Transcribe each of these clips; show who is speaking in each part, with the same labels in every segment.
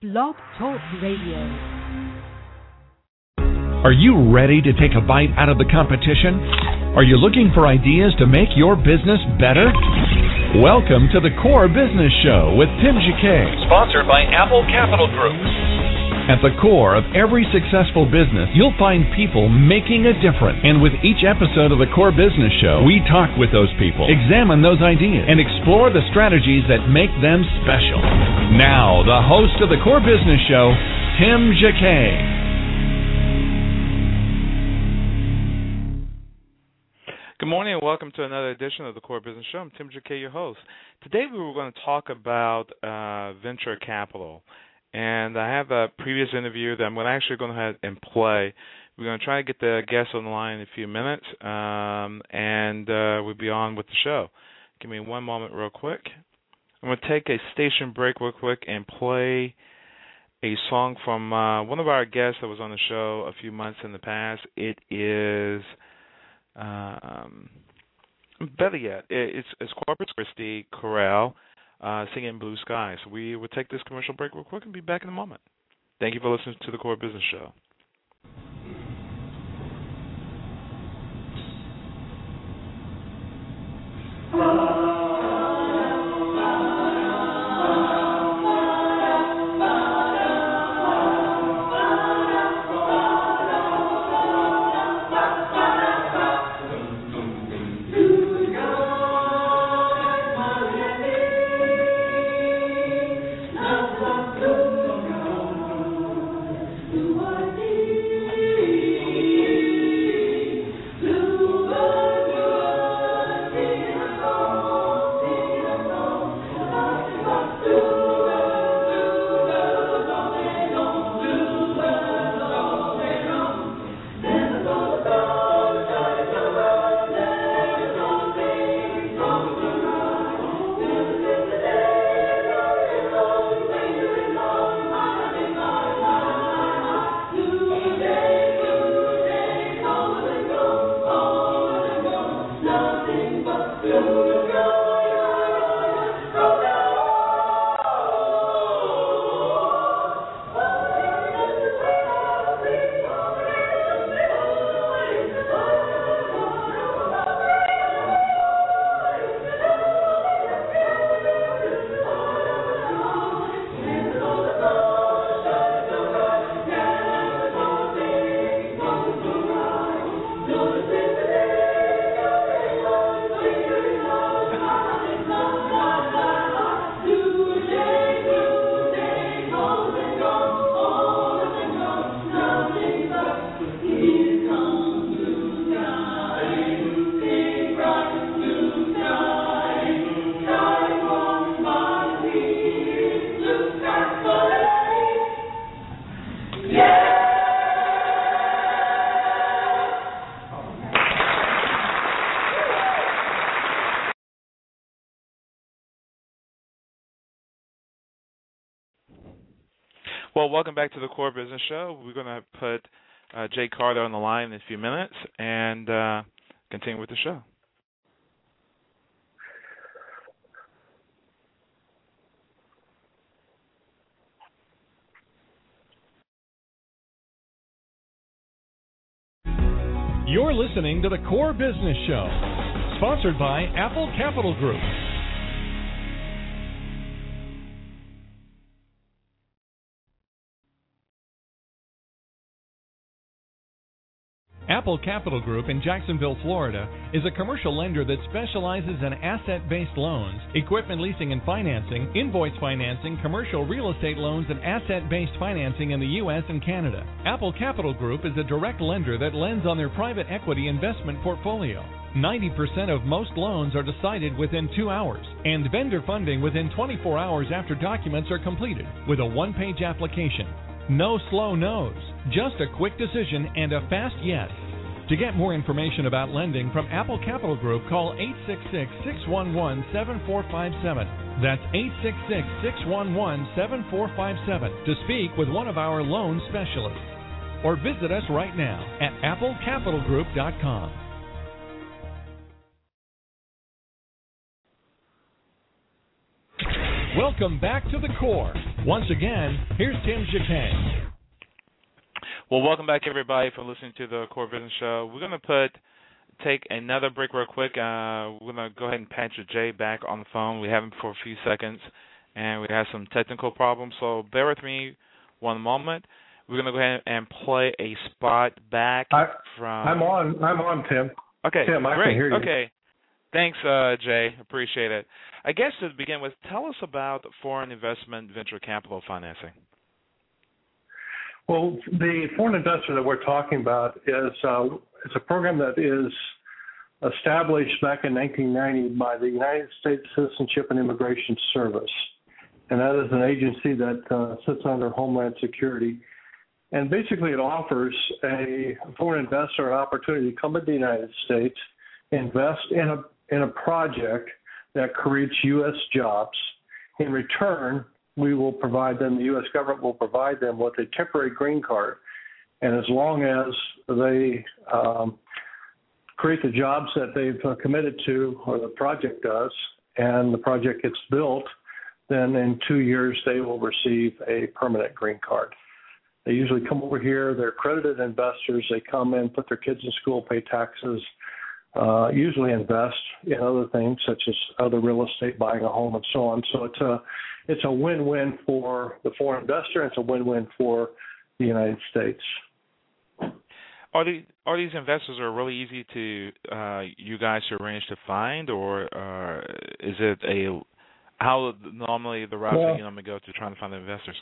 Speaker 1: Blog Talk Radio.
Speaker 2: Are you ready to take a bite out of the competition? Are you looking for ideas to make your business better? Welcome to the Core Business Show with Tim Jacquet, sponsored by Apple Capital Group. At the core of every successful business, you'll find people making a difference. And with each episode of the Core Business Show, we talk with those people, examine those ideas, and explore the strategies that make them special. Now, the host of the Core Business Show, Tim Jacquet.
Speaker 3: Good morning and welcome to another edition of the Core Business Show. I'm Tim Jacquet, your host. Today we were going to talk about venture capital. And I have a previous interview that I'm actually going to have and play. We're going to try to get the guest on the line in a few minutes, and we'll be on with the show. Give me one moment real quick. I'm going to take a station break real quick and play a song from one of our guests that was on the show a few months in the past. It is, better yet, it's Corpus Christi Chorale. Singing Blue Skies. We will take this commercial break real quick and be back in a moment. Thank you for listening to the Core Business Show. Well, welcome back to the Core Business Show. We're going to put Jay Carter on the line in a few minutes and continue with the show.
Speaker 2: You're listening to the Core Business Show, sponsored by Apple Capital Group. Apple Capital Group in Jacksonville, Florida, is a commercial lender that specializes in asset-based loans, equipment leasing and financing, invoice financing, commercial real estate loans, and asset-based financing in the U.S. and Canada. Apple Capital Group is a direct lender that lends on their private equity investment portfolio. 90% of most loans are decided within 2 hours, and vendor funding within 24 hours after documents are completed, with a one-page application. No slow no's, just a quick decision and a fast yes. To get more information about lending from Apple Capital Group, call 866-611-7457. That's 866-611-7457 to speak with one of our loan specialists. Or visit us right now at applecapitalgroup.com. Welcome back to the core. Once again, here's Tim Jacquet.
Speaker 3: Well, welcome back, everybody, for listening to the Core Business Show. We're going to take another break real quick. We're going to go ahead and patch Jay back on the phone. We have him for a few seconds, and we have some technical problems, so bear with me one moment. We're going to go ahead and play a spot back from...
Speaker 1: I'm on, Tim.
Speaker 3: Okay,
Speaker 1: Tim, I
Speaker 3: great.
Speaker 1: can hear you.
Speaker 3: Okay. Thanks, Jay. Appreciate it. I guess to begin with, tell us about foreign investment venture capital financing.
Speaker 1: Well, the foreign investor that we're talking about is it's a program that is established back in 1990 by the United States Citizenship and Immigration Service, and that is an agency that sits under Homeland Security. And basically, it offers a foreign investor an opportunity to come into the United States, invest in a project that creates U.S. jobs. In return, we will provide them, the U.S. government will provide them with a temporary green card. And as long as they create the jobs that they've committed to, or the project does, and the project gets built, then in 2 years they will receive a permanent green card. They usually come over here, they're accredited investors, they come in, put their kids in school, pay taxes, usually invest in other things such as other real estate, buying a home, and so on. So it's a win-win for the foreign investor, and it's a win-win for the United States.
Speaker 3: Are these investors really easy to you guys to arrange to find, or is it how normally the route that you normally go to trying to find the investors?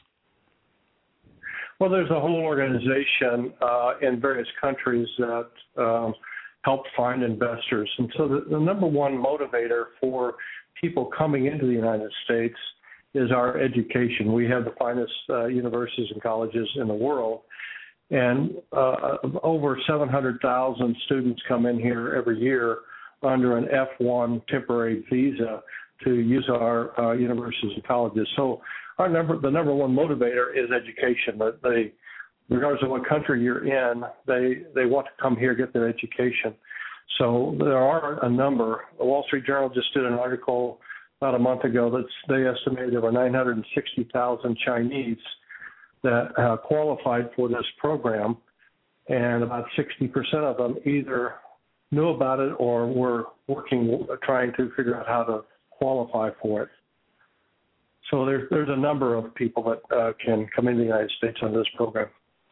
Speaker 1: Well, there's a whole organization in various countries that help find investors. And so the number one motivator for people coming into the United States is our education. We have the finest universities and colleges in the world, and over 700,000 students come in here every year under an F1 temporary visa to use our universities and colleges. So the number one motivator is education. That they, regardless of what country you're in, they want to come here, get their education. So there are a number. The Wall Street Journal just did an article about a month ago that they estimated there were 960,000 Chinese that qualified for this program, and about 60% of them either knew about it or were trying to figure out how to qualify for it. So there's a number of people that can come into the United States under this program.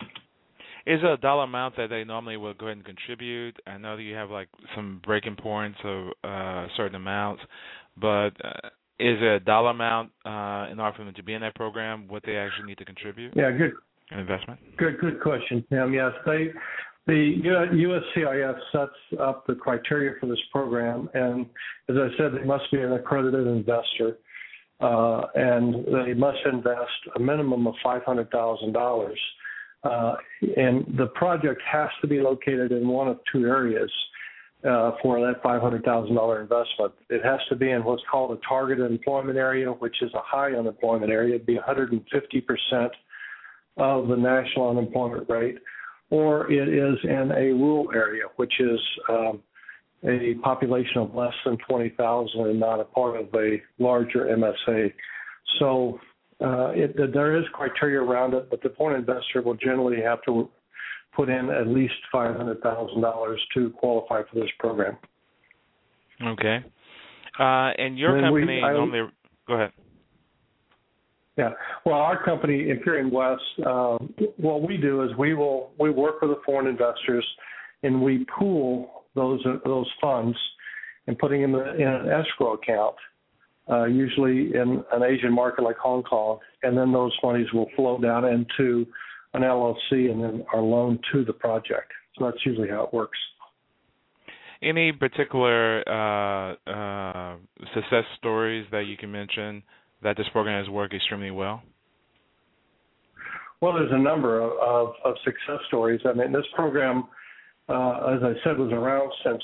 Speaker 3: Is there a dollar amount that they normally will go ahead and contribute? I know that you have like some breaking points of certain amounts, but is there a dollar amount in order for them to be in that program, what they actually need to contribute?
Speaker 1: Yeah, good.
Speaker 3: An investment?
Speaker 1: Good question, Tim. Yes, the USCIS sets up the criteria for this program, and as I said, they must be an accredited investor, and they must invest a minimum of $500,000. And the project has to be located in one of two areas for that $500,000 investment. It has to be in what's called a targeted employment area, which is a high unemployment area. It'd be 150% of the national unemployment rate, or it is in a rural area, which is a population of less than 20,000 and not a part of a larger MSA. So there is criteria around it, but the foreign investor will generally have to put in at least $500,000 to qualify for this program.
Speaker 3: Okay. And your company normally... Go ahead.
Speaker 1: Yeah. Well, our company, Empyrean West, what we do is we work with the foreign investors, and we pool those funds and putting them in an escrow account, usually in an Asian market like Hong Kong, and then those monies will flow down into an LLC and then are loaned to the project. So that's usually how it works.
Speaker 3: Any particular success stories that you can mention that this program has worked extremely well?
Speaker 1: Well, there's a number of success stories. I mean, this program, as I said, was around since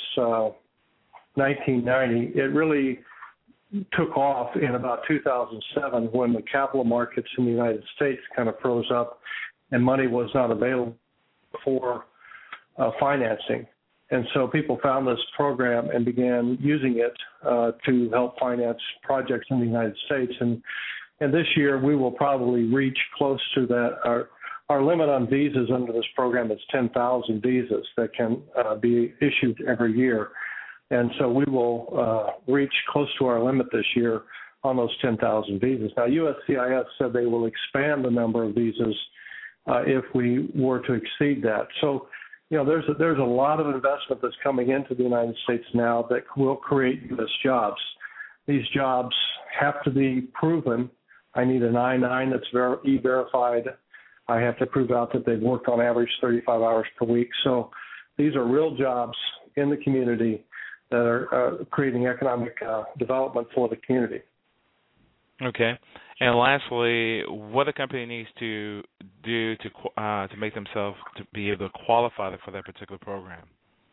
Speaker 1: 1990. It really took off in about 2007 when the capital markets in the United States kind of froze up and money was not available for financing. And so people found this program and began using it to help finance projects in the United States. And this year we will probably reach close to that. Our limit on visas under this program is 10,000 visas that can be issued every year. And so we will reach close to our limit this year on those 10,000 visas. Now, USCIS said they will expand the number of visas if we were to exceed that. So, there's a lot of investment that's coming into the United States now that will create U.S. jobs. These jobs have to be proven. I need an I-9 that's E-verified. I have to prove out that they've worked on average 35 hours per week. So these are real jobs in the community that are creating economic development for the community.
Speaker 3: Okay. And lastly, what a company needs to do to make themselves to be able to qualify for that particular program?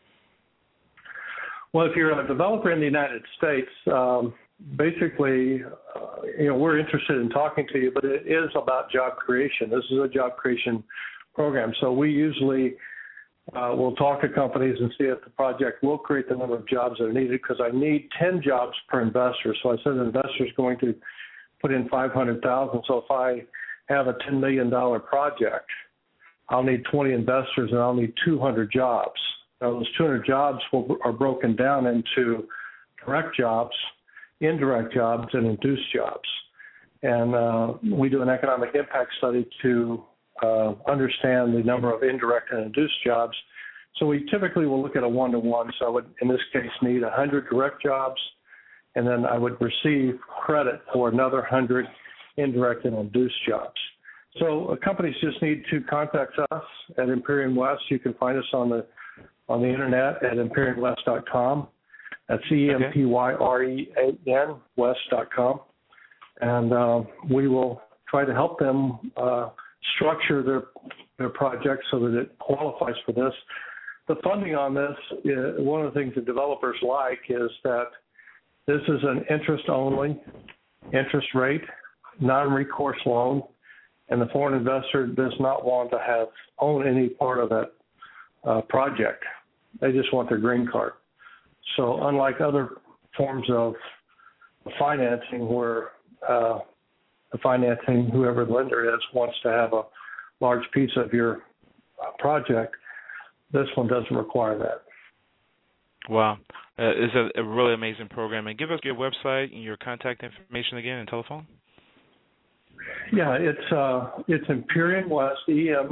Speaker 1: Well, if you're a developer in the United States, basically, we're interested in talking to you, but it is about job creation. This is a job creation program. So we usually will talk to companies and see if the project will create the number of jobs that are needed, because I need 10 jobs per investor. So I said the investor is going to put in $500,000. So if I have a $10 million project, I'll need 20 investors and I'll need 200 jobs. Now, those 200 jobs are broken down into direct jobs, indirect jobs, and induced jobs. And we do an economic impact study to understand the number of indirect and induced jobs. So we typically will look at a one-to-one. So I would, in this case, need 100 direct jobs, and then I would receive credit for another 100 indirect and induced jobs. So companies just need to contact us at Empyrean West. You can find us on the internet at EmpyreanWest.com. That's EMPYREAN West.com. And we will try to help them structure their project so that it qualifies for this. The funding on this, one of the things that developers like is that this is an interest-only, interest rate, non-recourse loan, and the foreign investor does not want to own any part of that project. They just want their green card. So unlike other forms of financing where the financing, whoever the lender is, wants to have a large piece of your project, this one doesn't require that.
Speaker 3: Wow. It's a really amazing program. And give us your website and your contact information again and telephone.
Speaker 1: Yeah, it's Empyrean West,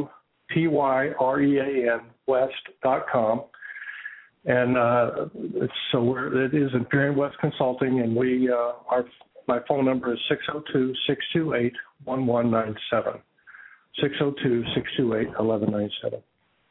Speaker 1: EMPYREAN West.com. And it is Empyrean West Consulting, and my phone number is 602-628-1197. 602-628-1197.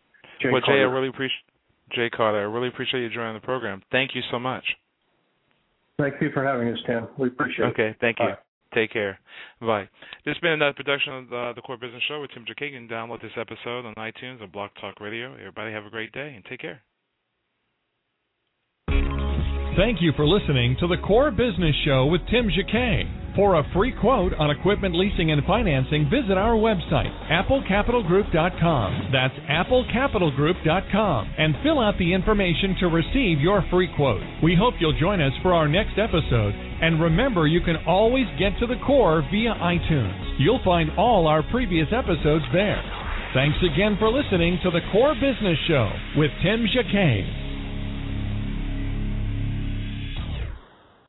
Speaker 3: Jay Carter, I really appreciate you joining the program. Thank you so much.
Speaker 1: Thank you for having us, Tim. We appreciate it.
Speaker 3: Okay, thank you.
Speaker 1: Bye.
Speaker 3: Take care. Bye. This has been another production of the Core Business Show with Tim Jakagan. Download this episode on iTunes and Blog Talk Radio. Everybody have a great day and take care.
Speaker 2: Thank you for listening to the Core Business Show with Tim Jacquet. For a free quote on equipment leasing and financing, visit our website, applecapitalgroup.com. That's applecapitalgroup.com. And fill out the information to receive your free quote. We hope you'll join us for our next episode. And remember, you can always get to the Core via iTunes. You'll find all our previous episodes there. Thanks again for listening to the Core Business Show with Tim Jacquet.